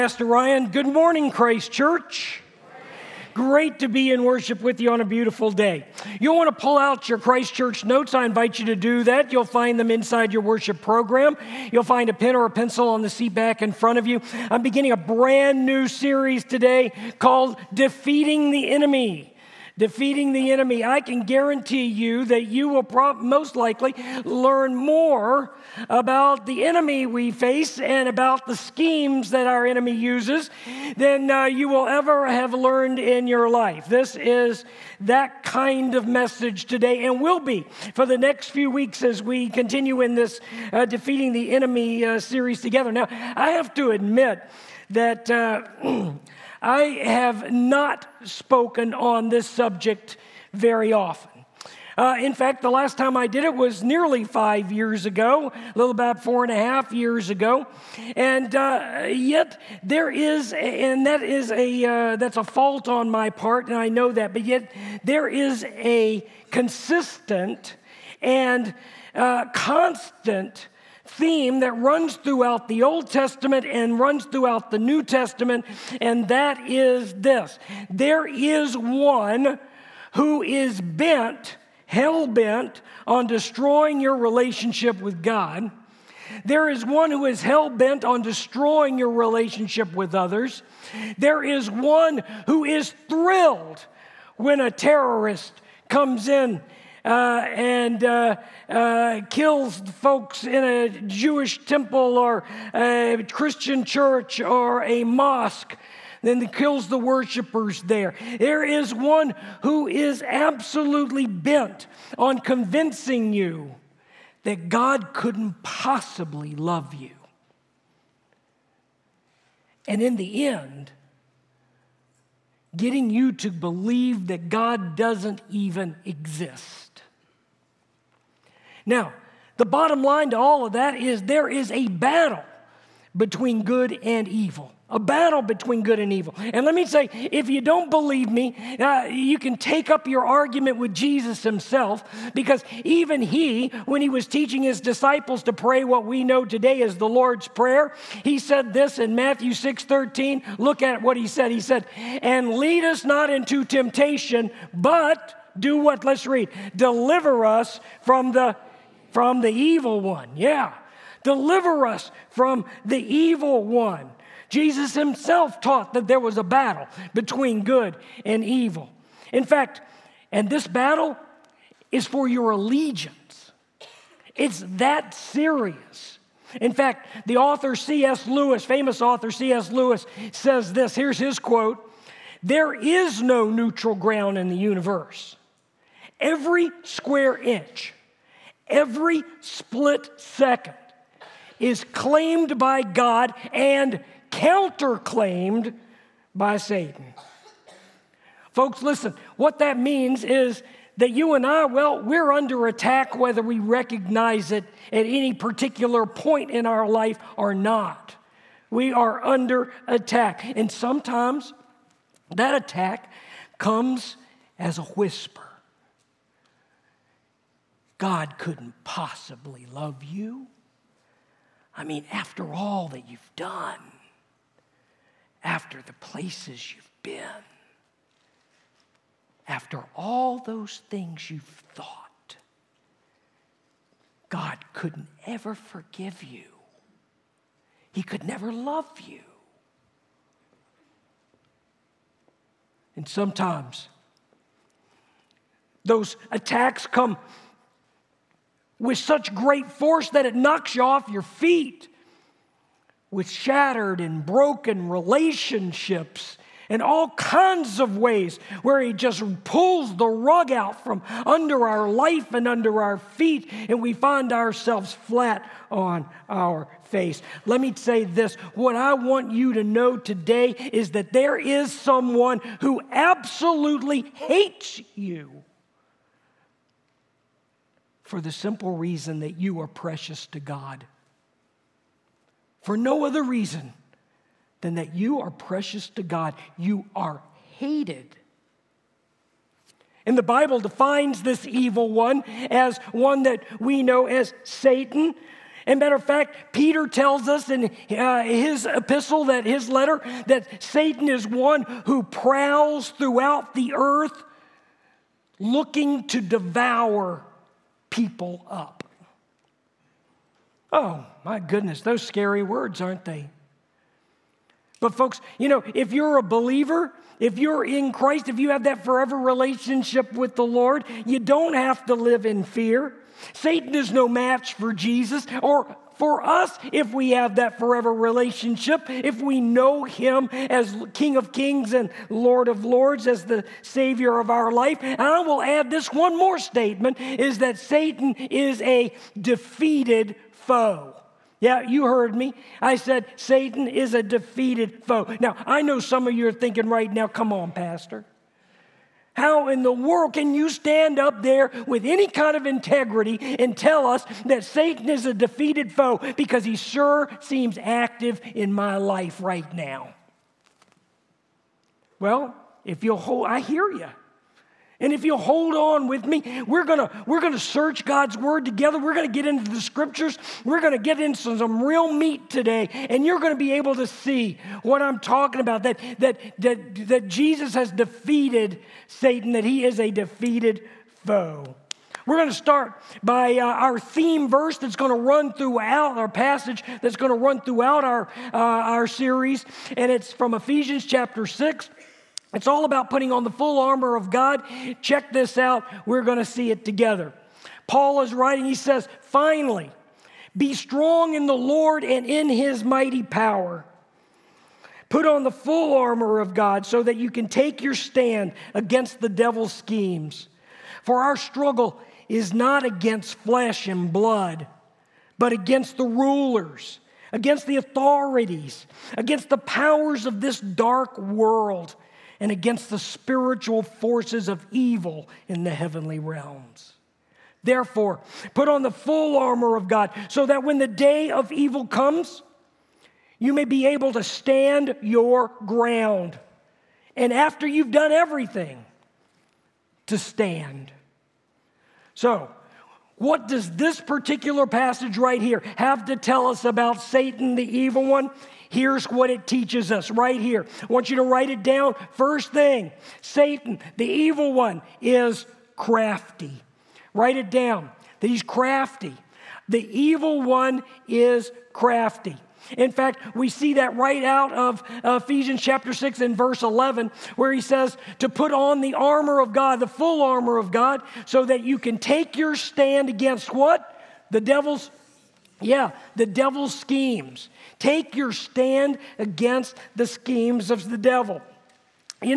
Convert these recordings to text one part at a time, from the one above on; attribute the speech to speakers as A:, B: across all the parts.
A: Pastor Ryan, good morning, Christ Church. Great to be in worship with you on a beautiful day. You'll want to pull out your Christ Church notes. I invite you to do that. You'll find them inside your worship program. You'll find a pen or a pencil on the seat back in front of you. I'm beginning a brand new series today called Defeating the Enemy. Defeating the enemy. I can guarantee you that you will most likely learn more about the enemy we face and about the schemes that our enemy uses than you will ever have learned in your life. This is that kind of message today and will be for the next few weeks as we continue in this Defeating the Enemy series together. Now, I have to admit that I have not spoken on this subject very often. In fact, the last time I did it was nearly 5 years ago, a little about 4.5 years ago. And yet there is, and that's a fault on my part, and I know that, but yet there is a consistent and constant theme that runs throughout the Old Testament and runs throughout the New Testament, and that is this. There is one who is hell-bent on destroying your relationship with God. There is one who is hell-bent on destroying your relationship with others. There is one who is thrilled when a terrorist comes in and kills folks in a Jewish temple or a Christian church or a mosque, then kills the worshipers there. There is one who is absolutely bent on convincing you that God couldn't possibly love you. And in the end, getting you to believe that God doesn't even exist. Now, the bottom line to all of that is there is a battle between good and evil. A battle between good and evil. And let me say, if you don't believe me, you can take up your argument with Jesus himself, because even he, when he was teaching his disciples to pray what we know today as the Lord's Prayer, he said this in Matthew 6:13. Look at what he said. He said, "And lead us not into temptation, but do what?" Let's read. "Deliver us from the evil one." Yeah. Deliver us from the evil one. Jesus himself taught that there was a battle between good and evil. In fact, and this battle is for your allegiance. It's that serious. In fact, the author C.S. Lewis, famous author C.S. Lewis, says this. Here's his quote: "There is no neutral ground in the universe. Every square inch, every split second is claimed by God and counterclaimed by Satan." Folks, listen, what that means is that you and I, we're under attack whether we recognize it at any particular point in our life or not. We are under attack. And sometimes that attack comes as a whisper. God couldn't possibly love you. I mean, after all that you've done, after the places you've been, after all those things you've thought, God couldn't ever forgive you. He could never love you. And sometimes those attacks come with such great force that it knocks you off your feet, with shattered and broken relationships in all kinds of ways, where he just pulls the rug out from under our life and under our feet, and we find ourselves flat on our face. Let me say this. What I want you to know today is that there is someone who absolutely hates you for the simple reason that you are precious to God. For no other reason than that you are precious to God. You are hated. And the Bible defines this evil one as one that we know as Satan. And matter of fact, Peter tells us in his epistle, that his letter, that Satan is one who prowls throughout the earth looking to devour people up. Oh, my goodness, those scary words, aren't they? But folks, if you're a believer, if you're in Christ, if you have that forever relationship with the Lord, you don't have to live in fear. Satan is no match for Jesus or for us if we have that forever relationship, if we know him as King of Kings and Lord of Lords, as the Savior of our life. And I will add this one more statement, is that Satan is a defeated foe. Yeah, you heard me. I said Satan is a defeated foe. Now, I know some of you are thinking right now, come on, Pastor. How in the world can you stand up there with any kind of integrity and tell us that Satan is a defeated foe? Because he sure seems active in my life right now. Well, if you'll hold, I hear you. And if you'll hold on with me, we're gonna search God's Word together. We're gonna get into the Scriptures. We're gonna get into some real meat today, and you're gonna be able to see what I'm talking about. That Jesus has defeated Satan. That he is a defeated foe. We're going to start by our theme verse that's going to run throughout our passage. That's going to run throughout our series, and it's from Ephesians chapter 6. It's all about putting on the full armor of God. Check this out. We're going to see it together. Paul is writing, he says, finally, be strong in the Lord and in his mighty power. Put on the full armor of God so that you can take your stand against the devil's schemes. For our struggle is not against flesh and blood, but against the rulers, against the authorities, against the powers of this dark world, and against the spiritual forces of evil in the heavenly realms. Therefore, put on the full armor of God so that when the day of evil comes, you may be able to stand your ground. And after you've done everything, to stand. So, what does this particular passage right here have to tell us about Satan, the evil one? Here's what it teaches us right here. I want you to write it down. First thing, Satan, the evil one, is crafty. Write it down, that he's crafty. The evil one is crafty. In fact, we see that right out of Ephesians chapter 6 and verse 11, where he says to put on the armor of God, the full armor of God, so that you can take your stand against what? The devil's schemes. Take your stand against the schemes of the devil. In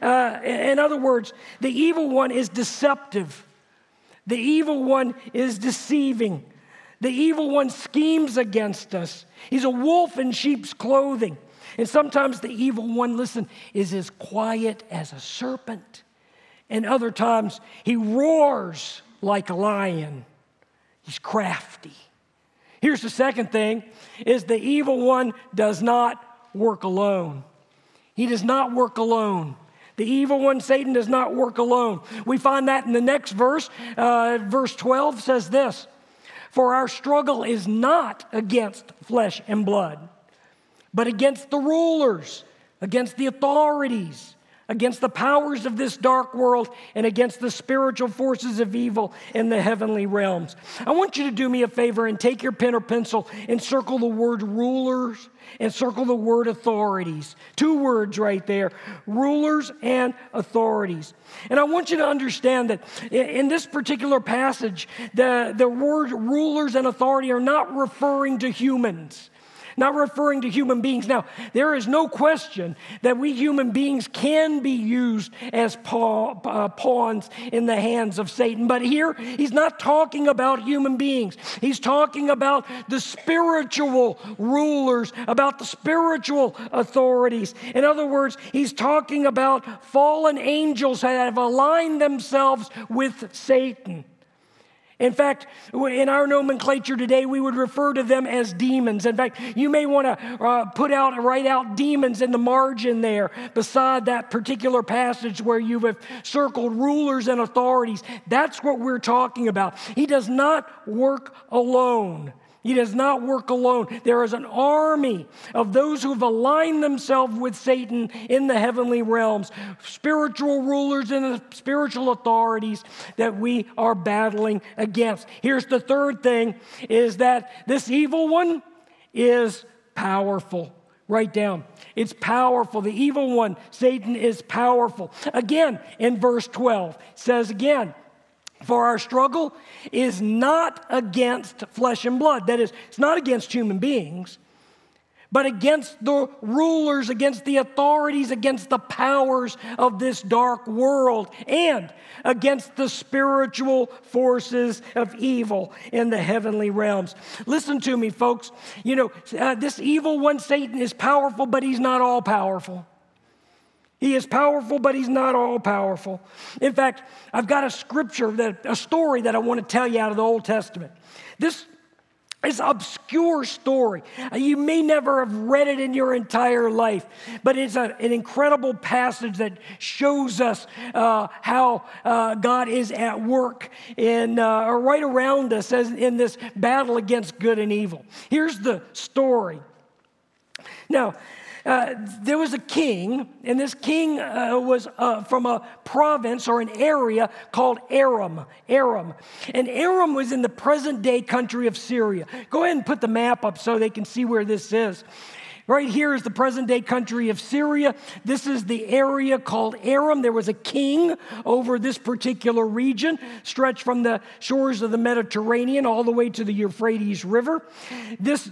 A: other words, the evil one is deceptive. The evil one is deceiving. The evil one schemes against us. He's a wolf in sheep's clothing. And sometimes the evil one, listen, is as quiet as a serpent. And other times he roars like a lion. He's crafty. Here's the second thing, is the evil one does not work alone. He does not work alone. The evil one, Satan, does not work alone. We find that in the next verse. Verse 12 says this, for our struggle is not against flesh and blood, but against the rulers, against the authorities, against the powers of this dark world, and against the spiritual forces of evil in the heavenly realms. I want you to do me a favor and take your pen or pencil and circle the word rulers and circle the word authorities. 2 words right there, rulers and authorities. And I want you to understand that in this particular passage, the word rulers and authority are not referring to humans. Not referring to human beings. Now, there is no question that we human beings can be used as pawns in the hands of Satan. But here, he's not talking about human beings. He's talking about the spiritual rulers, about the spiritual authorities. In other words, he's talking about fallen angels that have aligned themselves with Satan. In fact, in our nomenclature today, we would refer to them as demons. In fact, you may want to write out demons in the margin there beside that particular passage where you have circled rulers and authorities. That's what we're talking about. He does not work alone. He does not work alone. There is an army of those who have aligned themselves with Satan in the heavenly realms, spiritual rulers and spiritual authorities that we are battling against. Here's the third thing, is that this evil one is powerful. Write down. It's powerful. The evil one, Satan, is powerful. Again, in verse 12, it says again, for our struggle is not against flesh and blood. That is, it's not against human beings, but against the rulers, against the authorities, against the powers of this dark world, and against the spiritual forces of evil in the heavenly realms. Listen to me, folks. You know, this evil one, Satan, is powerful, but he's not all powerful. He is powerful, but he's not all powerful. In fact, I've got a story that I want to tell you out of the Old Testament. This is an obscure story. You may never have read it in your entire life, but it's an incredible passage that shows us how God is at work right around us as in this battle against good and evil. Here's the story. Now, there was a king, and this king was from a province or an area called Aram. And Aram was in the present-day country of Syria. Go ahead and put the map up so they can see where this is. Right here is the present-day country of Syria. This is the area called Aram. There was a king over this particular region, stretched from the shores of the Mediterranean all the way to the Euphrates River. This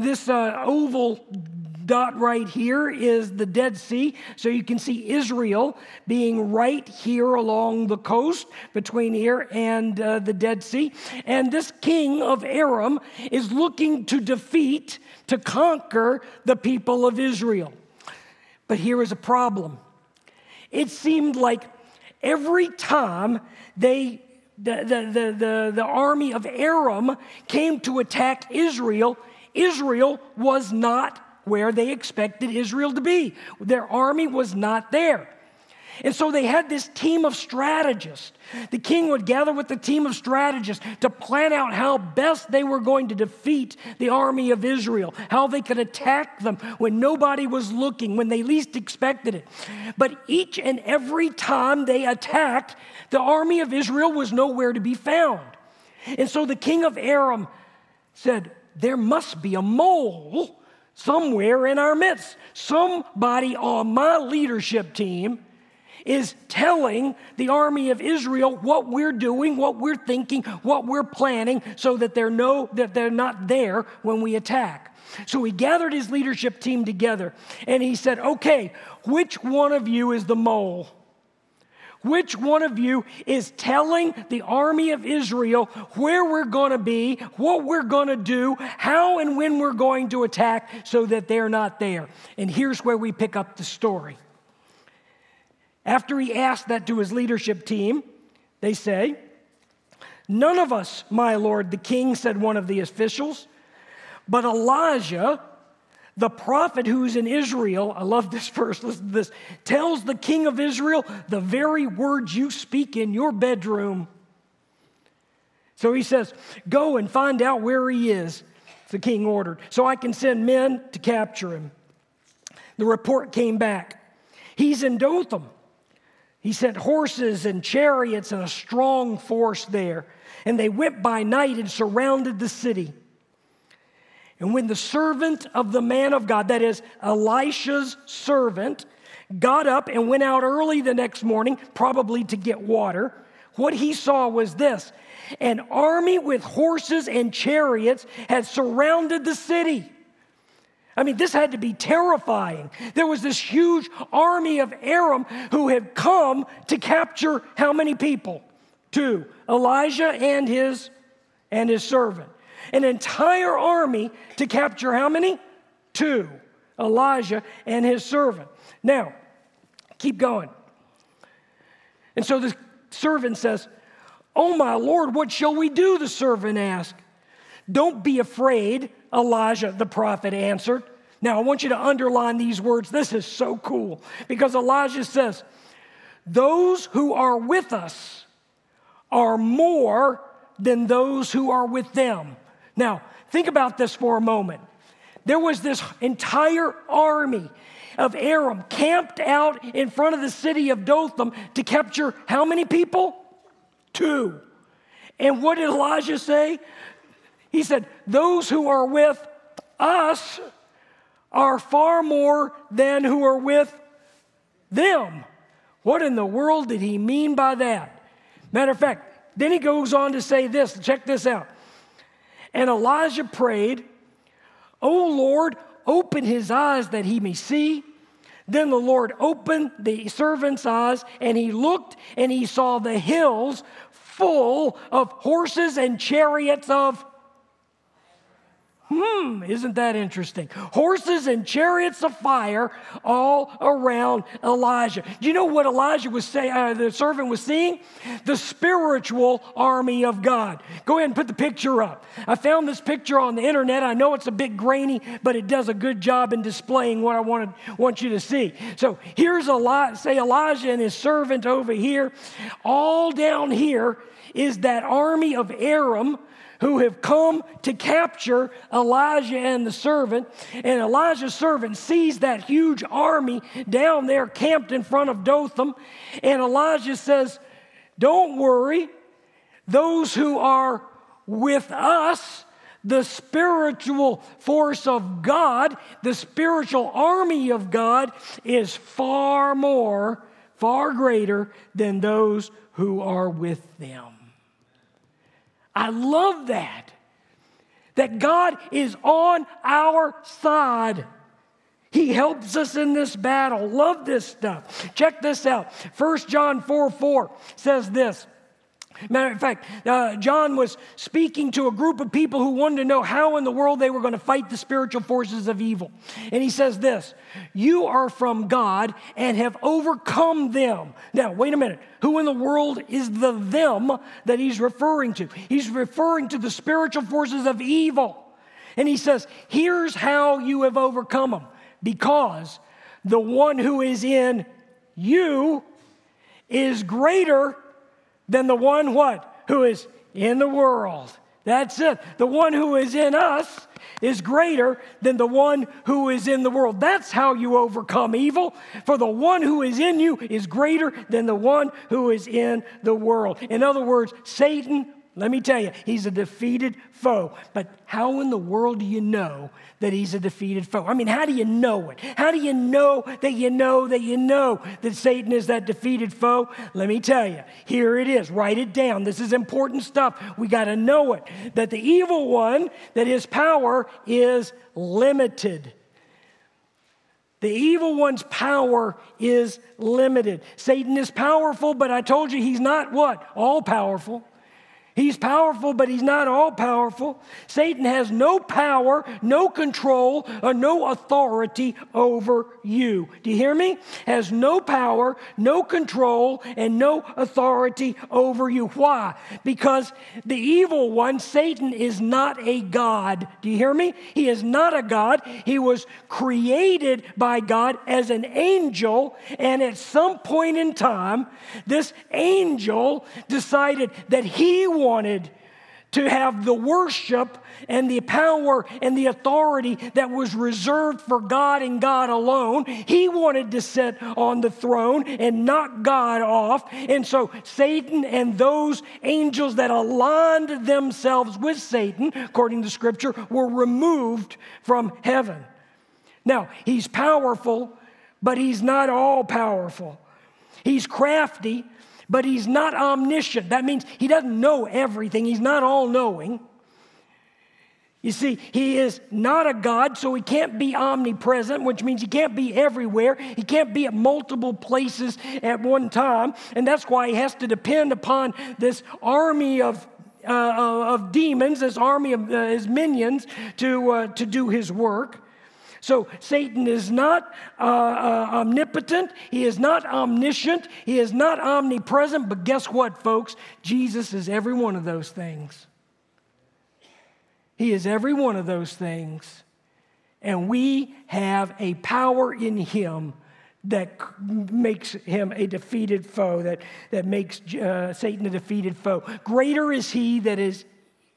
A: oval dot right here is the Dead Sea. So you can see Israel being right here along the coast between here and the Dead Sea. And this king of Aram is looking to conquer the people of Israel. But here is a problem. It seemed like every time the army of Aram came to attack Israel, Israel was not where they expected Israel to be. Their army was not there. And so they had this team of strategists. The king would gather with the team of strategists to plan out how best they were going to defeat the army of Israel, how they could attack them when nobody was looking, when they least expected it. But each and every time they attacked, the army of Israel was nowhere to be found. And so the king of Aram said, there must be a mole somewhere in our midst. Somebody on my leadership team is telling the army of Israel what we're doing, what we're thinking, what we're planning, so that they're not there when we attack. So he gathered his leadership team together and he said, okay, which one of you is the mole? Which one of you is telling the army of Israel where we're going to be, what we're going to do, how and when we're going to attack so that they're not there? And here's where we pick up the story. After he asked that to his leadership team, they say, none of us, my lord, the king, said one of the officials, but Elijah, the prophet who's in Israel, I love this verse, listen to this, tells the king of Israel the very words you speak in your bedroom. So he says, go and find out where he is, the king ordered, so I can send men to capture him. The report came back. He's in Dothan. He sent horses and chariots and a strong force there, and they went by night and surrounded the city. And when the servant of the man of God, that is Elisha's servant, got up and went out early the next morning, probably to get water, what he saw was this: an army with horses and chariots had surrounded the city. I mean, this had to be terrifying. There was this huge army of Aram who had come to capture how many people? 2, Elijah and his servant. An entire army to capture how many? 2, Elijah and his servant. Now, keep going. And so the servant says, oh my Lord, what shall we do? The servant asked. Don't be afraid, Elijah the prophet answered. Now, I want you to underline these words. This is so cool because Elijah says, those who are with us are more than those who are with them. Now, think about this for a moment. There was this entire army of Aram camped out in front of the city of Dothan to capture how many people? 2. And what did Elijah say? He said, those who are with us are far more than who are with them. What in the world did he mean by that? Matter of fact, then he goes on to say this. Check this out. And Elijah prayed, O Lord, open his eyes that he may see. Then the Lord opened the servant's eyes, and he looked, and he saw the hills full of horses and chariots of isn't that interesting? Horses and chariots of fire all around Elijah. Do you know what Elijah was saying? The servant was seeing? The spiritual army of God. Go ahead and put the picture up. I found this picture on the internet. I know it's a bit grainy, but it does a good job in displaying what I want you to see. So here's Elijah and his servant over here. All down here is that army of Aram who have come to capture Elijah and the servant. And Elijah's servant sees that huge army down there camped in front of Dothan. And Elijah says, don't worry, those who are with us, the spiritual force of God, the spiritual army of God is far greater than those who are with them. I love that God is on our side. He helps us in this battle. Love this stuff. Check this out. 1 John 4:4 says this. Matter of fact, John was speaking to a group of people who wanted to know how in the world they were going to fight the spiritual forces of evil. And he says this, you are from God and have overcome them. Now, wait a minute. Who in the world is the them that he's referring to? He's referring to the spiritual forces of evil. And he says, here's how you have overcome them. Because the one who is in you is greater than the one what? Who is in the world. That's it. The one who is in us is greater than the one who is in the world. That's how you overcome evil. For the one who is in you is greater than the one who is in the world. In other words, Satan, let me tell you, he's a defeated foe. But how in the world do you know that he's a defeated foe? I mean, how do you know it? How do you know that you know that you know that Satan is that defeated foe? Let me tell you. Here it is. Write it down. This is important stuff. We got to know it. That the evil one, that his power is limited. The evil one's power is limited. Satan is powerful, but I told you he's not what? All powerful. He's powerful, but he's not all powerful. Satan has no power, no control, or no authority over you. Do you hear me? Has no power, no control, and no authority over you. Why? Because the evil one, Satan, is not a God. Do you hear me? He is not a God. He was created by God as an angel, and at some point in time, this angel decided that he wanted to have the worship and the power and the authority that was reserved for God and God alone. He wanted to sit on the throne and knock God off. And so Satan and those angels that aligned themselves with Satan, according to Scripture, were removed from heaven. Now, he's powerful, but he's not all powerful. He's crafty, but he's not omniscient. That means he doesn't know everything. He's not all-knowing. You see, he is not a God, so he can't be omnipresent, which means he can't be everywhere. He can't be at multiple places at one time. And that's why he has to depend upon this army of demons, this army of his minions to do his work. So Satan is not omnipotent. He is not omniscient. He is not omnipresent. But guess what, folks? Jesus is every one of those things. He is every one of those things. And we have a power in him that makes him a defeated foe, that makes Satan a defeated foe. Greater is he that is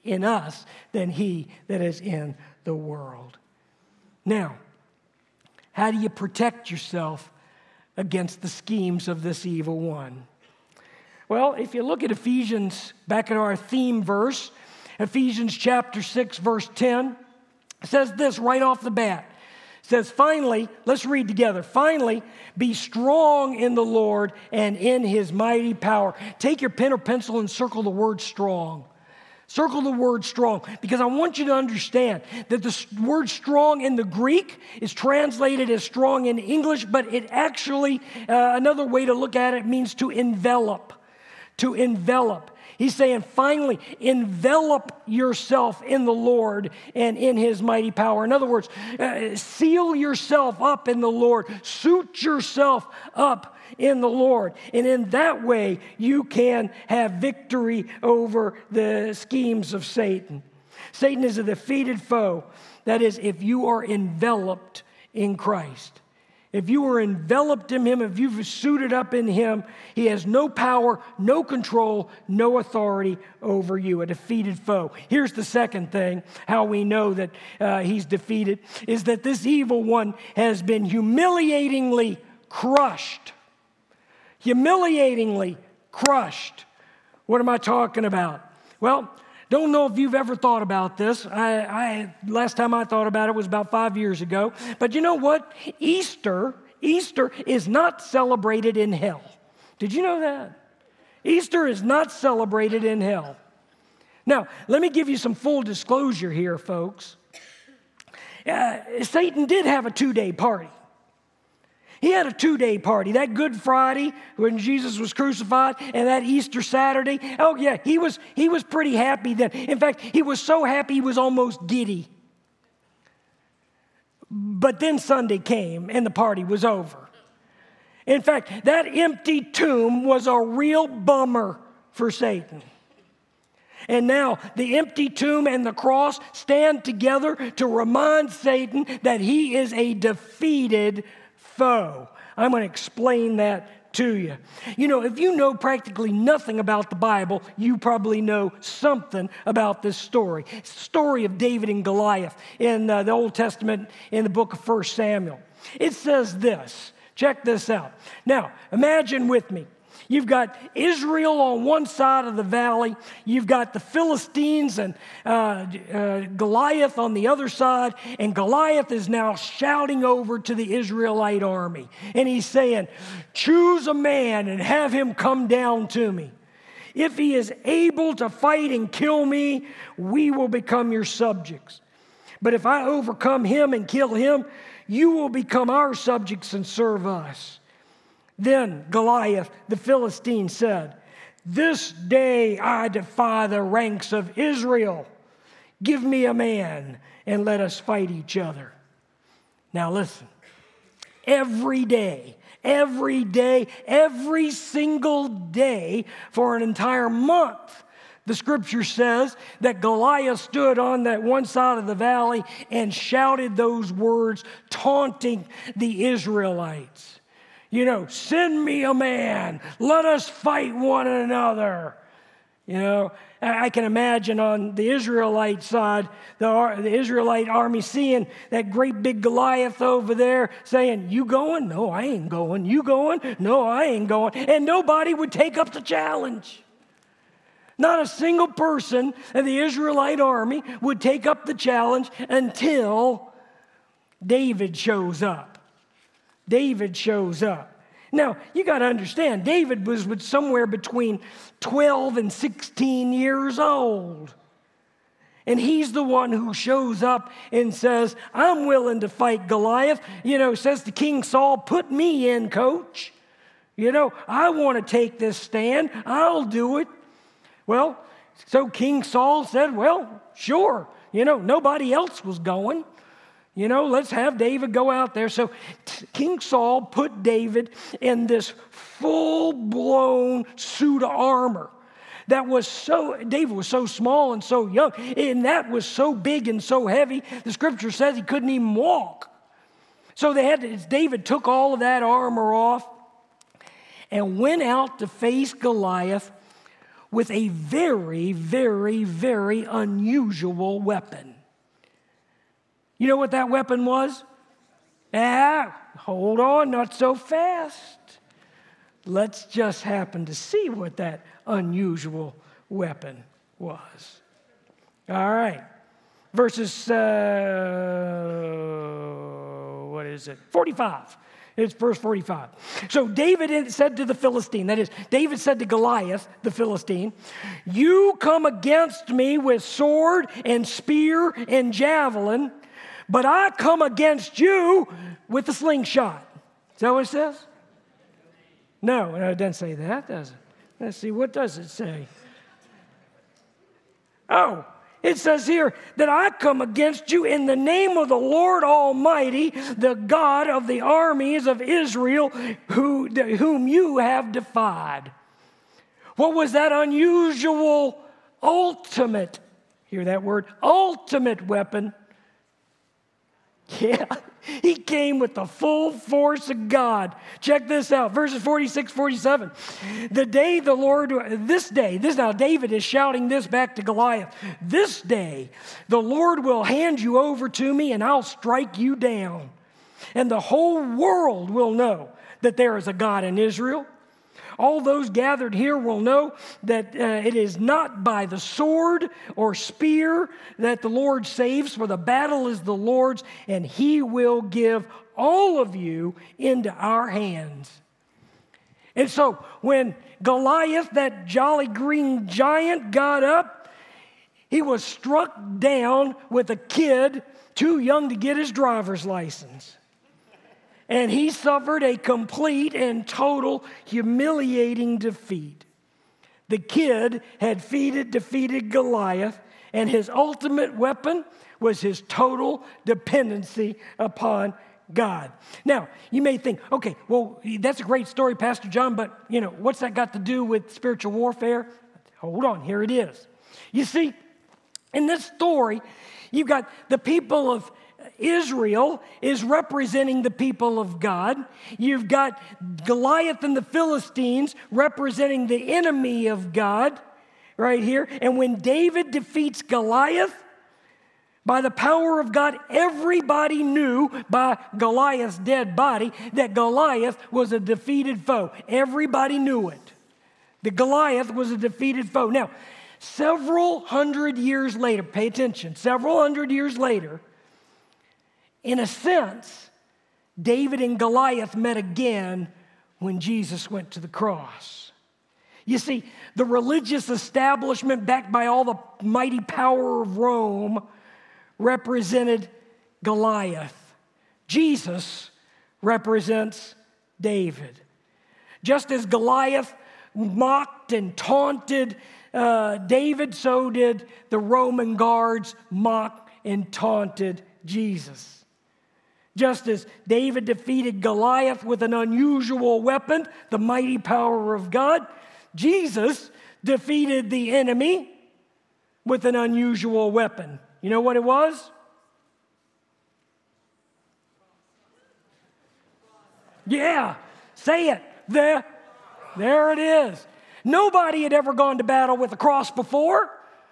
A: in us than he that is in the world. Now, how do you protect yourself against the schemes of this evil one? Well, if you look at Ephesians, back at our theme verse, Ephesians chapter 6, verse 10, it says this right off the bat. It says, finally, let's read together. Finally, be strong in the Lord and in his mighty power. Take your pen or pencil and circle the word strong. Circle the word strong, because I want you to understand that the word strong in the Greek is translated as strong in English, but it actually, another way to look at it, means to envelop. To envelop. He's saying, finally, envelop yourself in the Lord and in his mighty power. In other words, seal yourself up in the Lord. Suit yourself up in the Lord. And in that way, you can have victory over the schemes of Satan. Satan is a defeated foe. That is, if you are enveloped in Christ. If you are enveloped in him, if you've suited up in him, he has no power, no control, no authority over you, a defeated foe. Here's the second thing, how we know that he's defeated, is that this evil one has been humiliatingly crushed. Humiliatingly crushed. What am I talking about? Well, don't know if you've ever thought about this. Last time I thought about it was about 5 years ago. But you know what? Easter is not celebrated in hell. Did you know that? Easter is not celebrated in hell. Now, let me give you some full disclosure here, folks. Satan did have a 2-day party. He had a 2-day party, that Good Friday when Jesus was crucified and that Easter Saturday. Oh yeah, he was pretty happy then. In fact, he was so happy he was almost giddy. But then Sunday came and the party was over. In fact, that empty tomb was a real bummer for Satan. And now the empty tomb and the cross stand together to remind Satan that he is a defeated foe. I'm going to explain that to you. You know, if you know practically nothing about the Bible, you probably know something about this story. It's the story of David and Goliath in the Old Testament in the book of 1 Samuel. It says this. Check this out. Now, imagine with me. You've got Israel on one side of the valley. You've got the Philistines and Goliath on the other side. And Goliath is now shouting over to the Israelite army. And he's saying, choose a man and have him come down to me. If he is able to fight and kill me, we will become your subjects. But if I overcome him and kill him, you will become our subjects and serve us. Then Goliath, the Philistine, said, this day I defy the ranks of Israel. Give me a man and let us fight each other. Now listen, every single day for an entire month, the scripture says that Goliath stood on that one side of the valley and shouted those words, taunting the Israelites. You know, send me a man. Let us fight one another. You know, I can imagine on the Israelite side, the Israelite army seeing that great big Goliath over there saying, you going? No, I ain't going. You going? No, I ain't going. And nobody would take up the challenge. Not a single person in the Israelite army would take up the challenge until David shows up. David shows up. Now, you got to understand, David was somewhere between 12 and 16 years old. And he's the one who shows up and says, I'm willing to fight Goliath. You know, says to King Saul, put me in, coach. You know, I want to take this stand. I'll do it. Well, so King Saul said, well, sure. You know, nobody else was going. You know, let's have David go out there. So King Saul put David in this full-blown suit of armor. David was so small and so young, and that was so big and so heavy, the scripture says he couldn't even walk. So David took all of that armor off and went out to face Goliath with a very, very, very unusual weapon. You know what that weapon was? Hold on, not so fast. Let's just happen to see what that unusual weapon was. All right. Verses, 45. It's verse 45. So David said to the Philistine, that is, David said to Goliath, the Philistine, "You come against me with sword and spear and javelin, but I come against you with a slingshot." Is that what it says? No, it doesn't say that, does it? Let's see, what does it say? Oh, it says here that I come against you in the name of the Lord Almighty, the God of the armies of Israel, whom you have defied. What was that unusual, ultimate, hear that word, ultimate weapon? Yeah, he came with the full force of God. Check this out, verses 46, 47. Now David is shouting this back to Goliath. "This day the Lord will hand you over to me, and I'll strike you down. And the whole world will know that there is a God in Israel. All those gathered here will know that it is not by the sword or spear that the Lord saves, for the battle is the Lord's, and he will give all of you into our hands." And so when Goliath, that jolly green giant, got up, he was struck down with a kid too young to get his driver's license. And he suffered a complete and total humiliating defeat. The kid had defeated Goliath, and his ultimate weapon was his total dependency upon God. Now, you may think, okay, well, that's a great story, Pastor John, but, what's that got to do with spiritual warfare? Hold on, here it is. You see, in this story, you've got the people of Israel is representing the people of God. You've got Goliath and the Philistines representing the enemy of God right here. And when David defeats Goliath, by the power of God, everybody knew by Goliath's dead body that Goliath was a defeated foe. Everybody knew it. That Goliath was a defeated foe. Now, several hundred years later, pay attention, several hundred years later, in a sense, David and Goliath met again when Jesus went to the cross. You see, the religious establishment backed by all the mighty power of Rome represented Goliath. Jesus represents David. Just as Goliath mocked and taunted David, so did the Roman guards mock and taunted Jesus. Just as David defeated Goliath with an unusual weapon, the mighty power of God, Jesus defeated the enemy with an unusual weapon. You know what it was? Yeah, say it. There it is. Nobody had ever gone to battle with a cross before.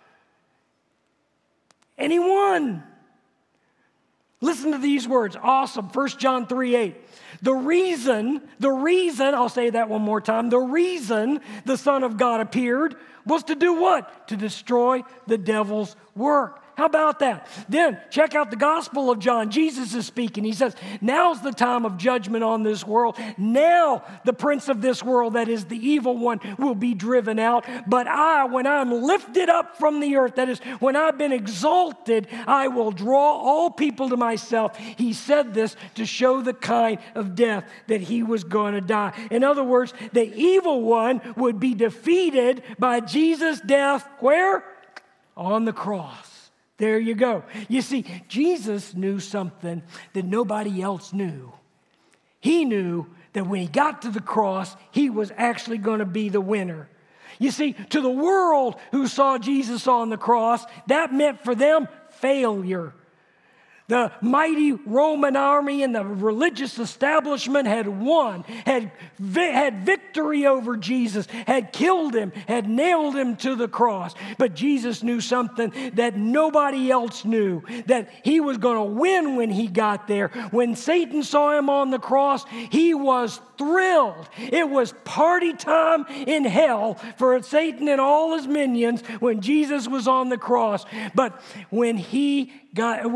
A: And he won. Listen to these words. Awesome. 1 John 3:8. The reason, I'll say that one more time. The reason the Son of God appeared was to do what? To destroy the devil's work. How about that? Then check out the Gospel of John. Jesus is speaking. He says, now's the time of judgment on this world. Now the prince of this world, that is the evil one, will be driven out. But when I'm lifted up from the earth, that is, when I've been exalted, I will draw all people to myself. He said this to show the kind of death that he was going to die. In other words, the evil one would be defeated by Jesus' death. Where? On the cross. There you go. You see, Jesus knew something that nobody else knew. He knew that when he got to the cross, he was actually going to be the winner. You see, to the world who saw Jesus on the cross, that meant for them failure. The mighty Roman army and the religious establishment had won, had victory over Jesus, had killed him, had nailed him to the cross. But Jesus knew something that nobody else knew, that he was going to win when he got there. When Satan saw him on the cross, he was thrilled. It was party time in hell for Satan and all his minions when Jesus was on the cross. But when he got,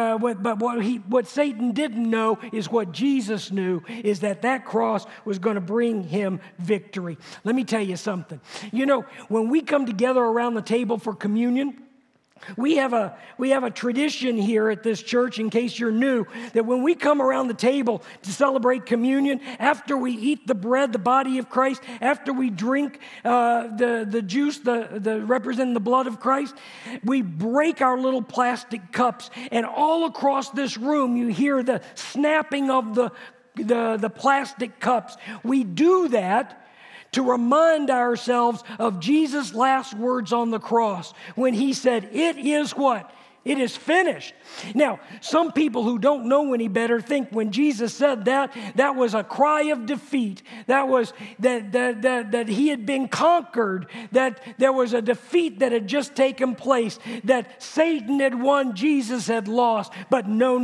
A: what Satan didn't know is what Jesus knew, is that cross was going to bring him victory. Let me tell you something. You know, when we come together around the table for communion, we have a tradition here at this church, in case you're new, that when we come around the table to celebrate communion, after we eat the bread, the body of Christ, after we drink the juice, the representing the blood of Christ, we break our little plastic cups, and all across this room you hear the snapping of the plastic cups. We do that to remind ourselves of Jesus' last words on the cross when he said, "It is what? It is finished." Now, some people who don't know any better think when Jesus said that was a cry of defeat. That was that he had been conquered, that there was a defeat that had just taken place, that Satan had won, Jesus had lost. But no,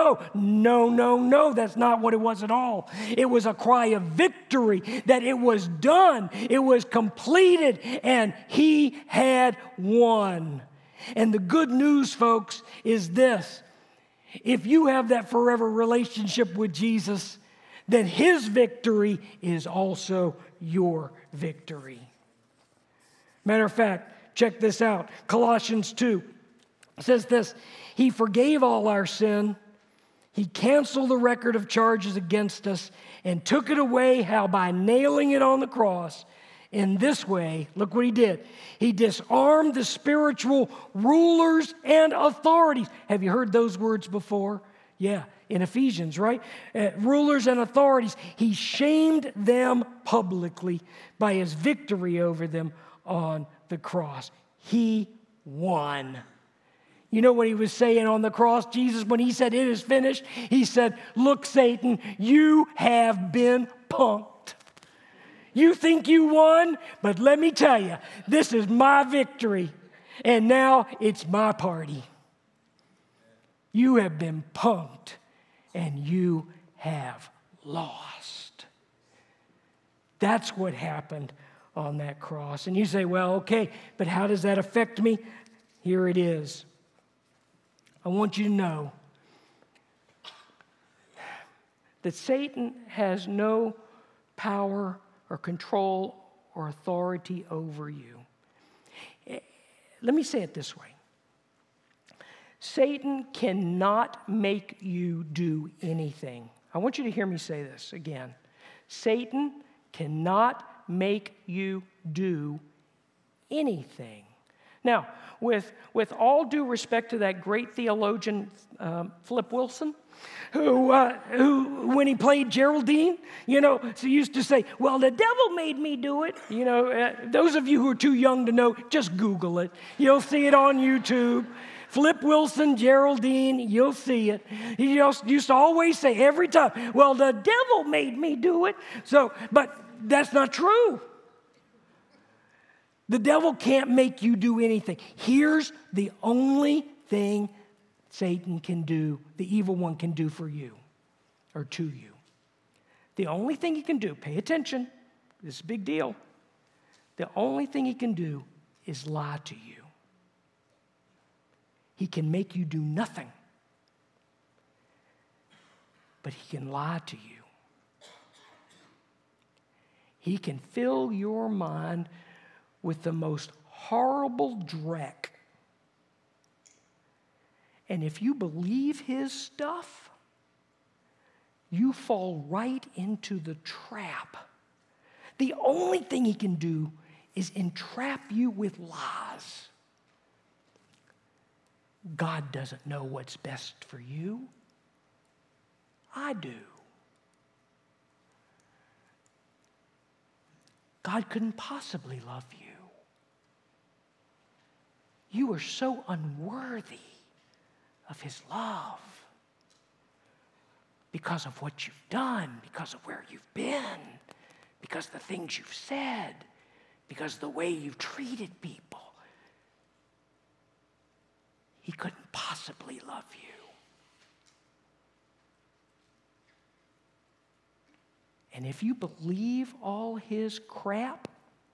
A: that's not what it was at all. It was a cry of victory, that it was done, it was completed, and he had won. And the good news, folks, is this. If you have that forever relationship with Jesus, then his victory is also your victory. Matter of fact, check this out. Colossians 2 says this: he forgave all our sin. He canceled the record of charges against us and took it away. How? By nailing it on the cross. In this way, look what he did. He disarmed the spiritual rulers and authorities. Have you heard those words before? Yeah, in Ephesians, right? Rulers and authorities. He shamed them publicly by his victory over them on the cross. He won. You know what he was saying on the cross, Jesus, when he said, "It is finished"? He said, "Look, Satan, you have been punked. You think you won, but let me tell you, this is my victory, and now it's my party. You have been punked, and you have lost." That's what happened on that cross. And you say, "Well, okay, but how does that affect me?" Here it is. I want you to know that Satan has no power or control or authority over you. Let me say it this way. Satan cannot make you do anything. I want you to hear me say this again. Satan cannot make you do anything. Now, with all due respect to that great theologian, Flip Wilson, who when he played Geraldine, used to say, "Well, the devil made me do it." Those of you who are too young to know, just Google it. You'll see it on YouTube. Flip Wilson, Geraldine, you'll see it. He used to always say every time, "Well, the devil made me do it." But that's not true. The devil can't make you do anything. Here's the only thing Satan can do, the evil one can do for you or to you. The only thing he can do, pay attention, this is a big deal. The only thing he can do is lie to you. He can make you do nothing, but he can lie to you. He can fill your mind with the most horrible dreck. And if you believe his stuff, you fall right into the trap. The only thing he can do is entrap you with lies. God doesn't know what's best for you. I do. God couldn't possibly love you. You are so unworthy of his love. because of what you've done, because of where you've been, because of the things you've said, because of the way you've treated people. He couldn't possibly love you. And if you believe all his crap,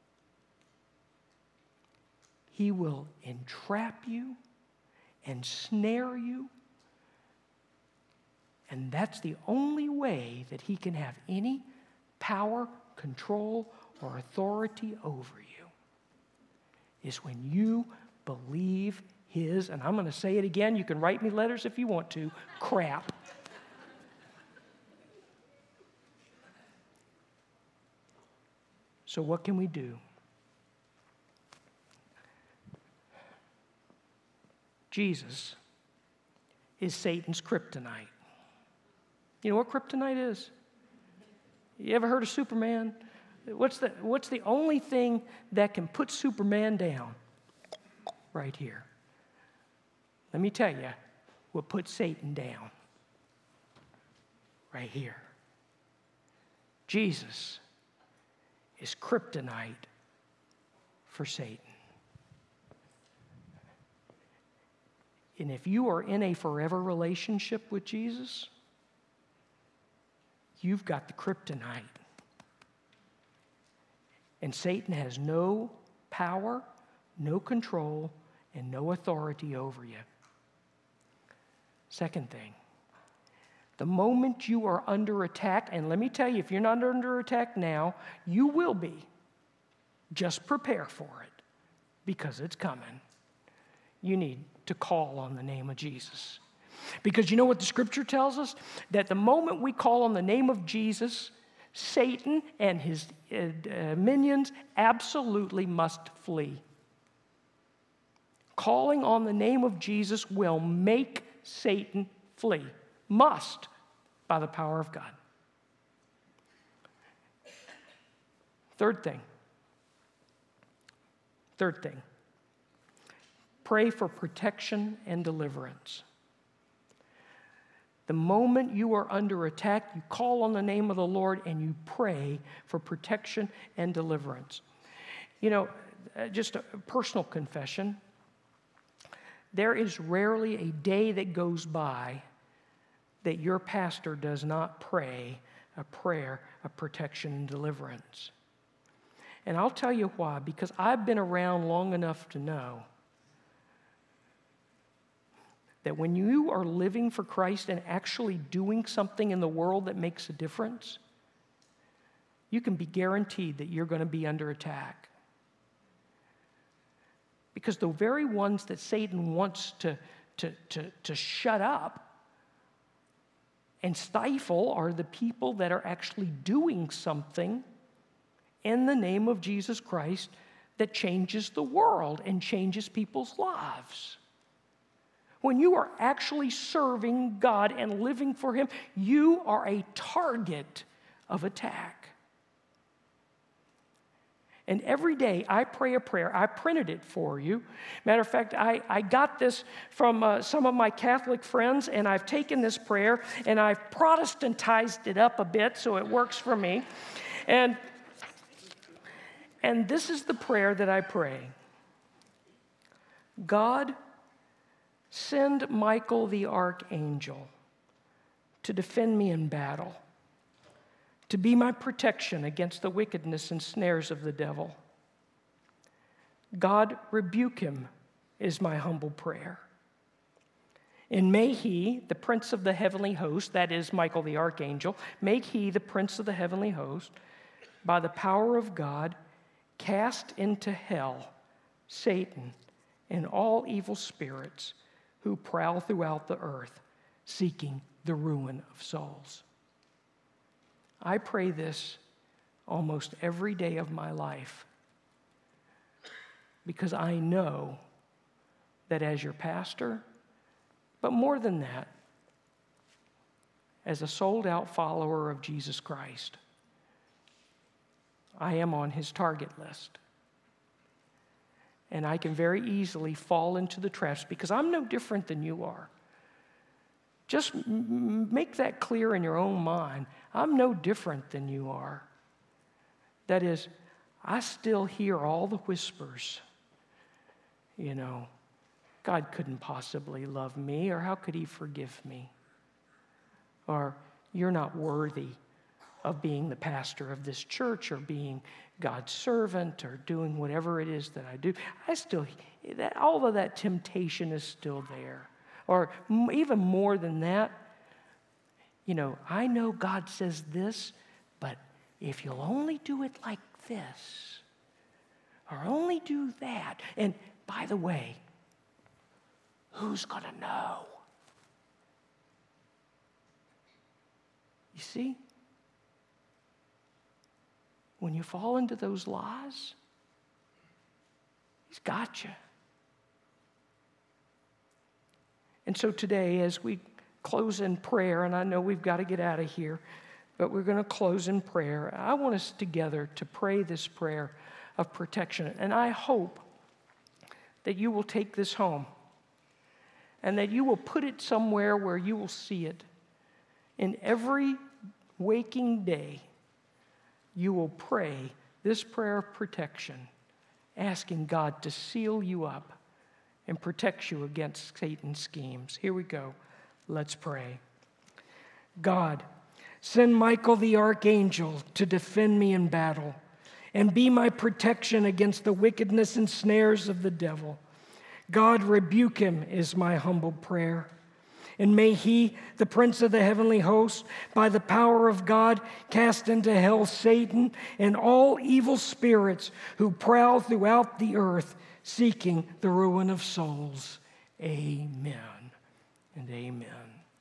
A: he will entrap you and snare you. And that's the only way that he can have any power, control, or authority over you, is when you believe his, and I'm going to say it again, you can write me letters if you want to, crap. So what can we do? Jesus is Satan's kryptonite. You know what kryptonite is? You ever heard of Superman? What's the only thing that can put Superman down? Right here. Let me tell you what puts Satan down. Right here. Jesus is kryptonite for Satan. And if you are in a forever relationship with Jesus, you've got the kryptonite. And Satan has no power, no control, and no authority over you. Second thing, the moment you are under attack, and let me tell you, if you're not under attack now, you will be. Just prepare for it, because it's coming. You need to call on the name of Jesus. Because you know what the scripture tells us? That the moment we call on the name of Jesus, Satan and his minions absolutely must flee. Calling on the name of Jesus will make Satan flee. Must, by the power of God. Third thing. Pray for protection and deliverance. The moment you are under attack, you call on the name of the Lord and you pray for protection and deliverance. You know, just a personal confession. There is rarely a day that goes by that your pastor does not pray a prayer of protection and deliverance. And I'll tell you why, because I've been around long enough to know that when you are living for Christ and actually doing something in the world that makes a difference, you can be guaranteed that you're going to be under attack. Because the very ones that Satan wants to shut up and stifle are the people that are actually doing something in the name of Jesus Christ that changes the world and changes people's lives. When you are actually serving God and living for Him, you are a target of attack. And every day I pray a prayer. I printed it for you. Matter of fact, I got this from some of my Catholic friends, and I've taken this prayer and I've Protestantized it up a bit so it works for me. And this is the prayer that I pray. God, send Michael the archangel to defend me in battle, to be my protection against the wickedness and snares of the devil. God, rebuke him, is my humble prayer. And may he, the prince of the heavenly host, that is Michael the archangel, may he, the prince of the heavenly host, by the power of God, cast into hell Satan and all evil spirits who prowl throughout the earth, seeking the ruin of souls. I pray this almost every day of my life because I know that as your pastor, but more than that, as a sold-out follower of Jesus Christ, I am on His target list. And I can very easily fall into the traps because I'm no different than you are. Just make that clear in your own mind. I'm no different than you are. That is, I still hear all the whispers. You know, God couldn't possibly love me, or how could he forgive me? Or you're not worthy of being the pastor of this church, or being God's servant, or doing whatever it is that I do. All of that temptation is still there. Or even more than that, you know, I know God says this, but if you'll only do it like this, or only do that, and by the way, who's going to know? You see? When you fall into those lies, he's got you. And so today, as we close in prayer, and I know we've got to get out of here, but we're going to close in prayer. I want us together to pray this prayer of protection. And I hope that you will take this home and that you will put it somewhere where you will see it. In every waking day, you will pray this prayer of protection, asking God to seal you up and protect you against Satan's schemes. Here we go. Let's pray. God, send Michael the archangel to defend me in battle and be my protection against the wickedness and snares of the devil. God, rebuke him is my humble prayer. And may he, the prince of the heavenly host, by the power of God, cast into hell Satan and all evil spirits who prowl throughout the earth, seeking the ruin of souls. Amen and amen.